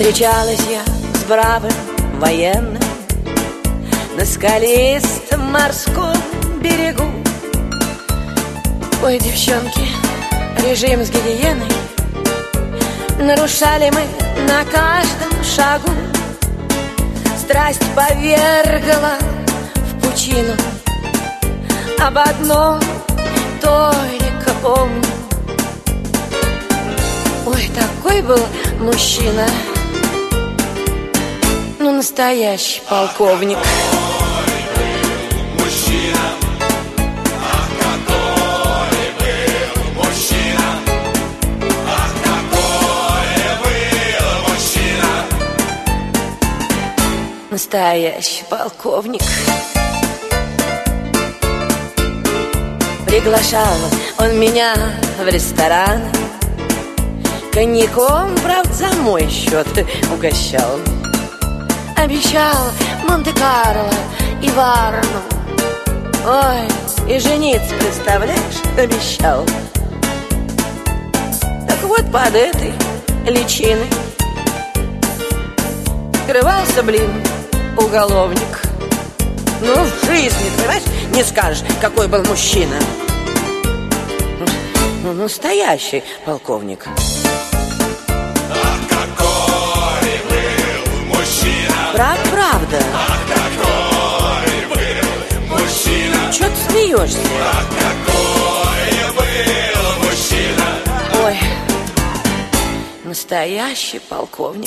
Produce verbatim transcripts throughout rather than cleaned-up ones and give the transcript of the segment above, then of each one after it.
Встречалась я с бравым военным на скалистом морском берегу. Ой, девчонки, режим с гигиеной нарушали мы на каждом шагу. Страсть повергла в пучину, об одном только помню. Ой, такой был мужчина, ну, настоящий полковник. Настоящий полковник. Приглашал он меня в ресторан, коньяком, правда, за мой счет угощал. Обещал Монте-Карло и Варну. Ой, и жениться, представляешь, обещал. Так вот, под этой личиной скрывался, блин, уголовник. Ну, в жизни, понимаешь, не скажешь, какой был мужчина. Ну, настоящий полковник. Ах, какой был мужчина! Правда, правда. Ах, какой был мужчина! Чё ты смеешься? Ах, какой был мужчина! Ой, настоящий полковник.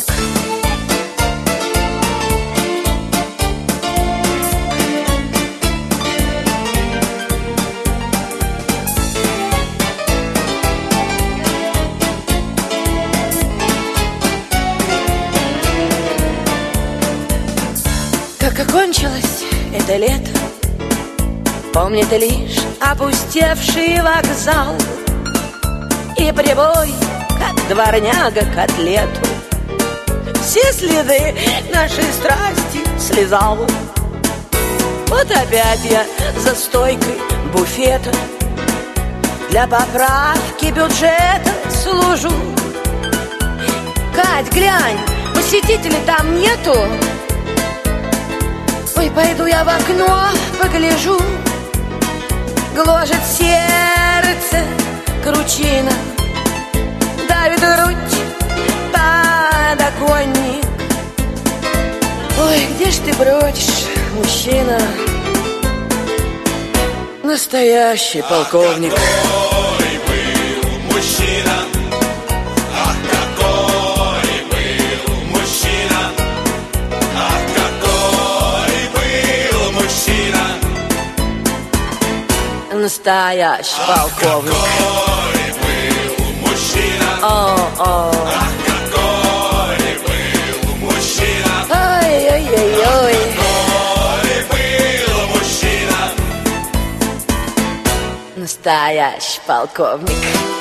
Как окончилось это лето, помнит лишь опустевший вокзал и прибой, как дворняга к котлету, все следы нашей страсти слезал. Вот опять я за стойкой буфета для поправки бюджета служу. Кать, глянь, посетителей там нету. Ой, пойду я в окно, погляжу. Гложет сердце кручина, давит грудь подоконник. Ой, где ж ты бродишь, мужчина? Настоящий полковник. Какой был мужчина! Ах, какой был мужчина! Ах, какой был мужчина! Настоящий полковник. Какой был мужчина! О, о. Ах, какой был мужчина! Ой-ой-ой-ой. Какой был мужчина! Настоящий полковник.